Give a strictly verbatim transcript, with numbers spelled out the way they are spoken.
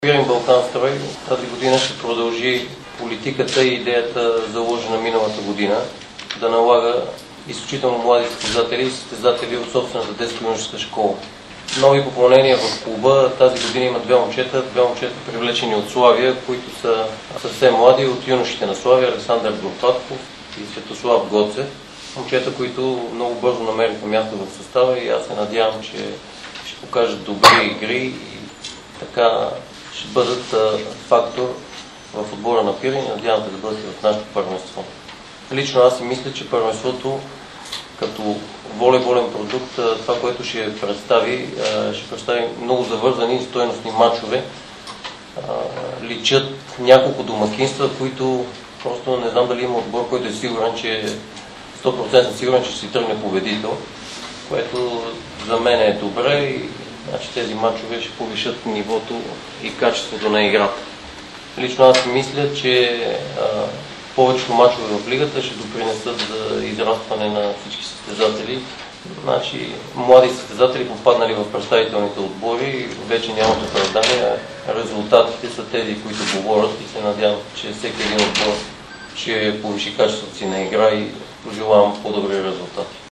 Пирин Балканстрой тази година ще продължи политиката и идеята, заложена миналата година, да налага изключително млади състезатели и състезатели от собствената детско-юношеска школа. Нови попълнения в клуба тази година има две момчета, две момчета привлечени от Славия, които са съвсем млади, от юношите на Славия, Александър Горпатков и Светослав Гоцев. Момчета, които много бързо намериха място в състава и аз се надявам, че ще покажат добри игри и така ще бъдат фактор в отбора на Пирин и надявам се да бъдат и в нашето първенство. Лично аз си мисля, че първенството като волейболен продукт, това, което ще представи, ще представи много завързани и стойностни мачове. Личат няколко домакинства, които просто не знам дали има отбор, който е сигурен, че сто процента сигурен, че ще си тръгне победител, което за мен е добре и значи, тези мачове ще повишат нивото и качеството на играта. Лично аз мисля, че а, повечето мачове в лигата ще допринесат за израстване на всички състезатели. Значи, млади състезатели, попаднали в представителните отбори, вече нямат оправдания. Резултатите са тези, които говорят и се надявам, че всеки един отбор ще повиши качеството си на игра и пожелавам по-добри резултати.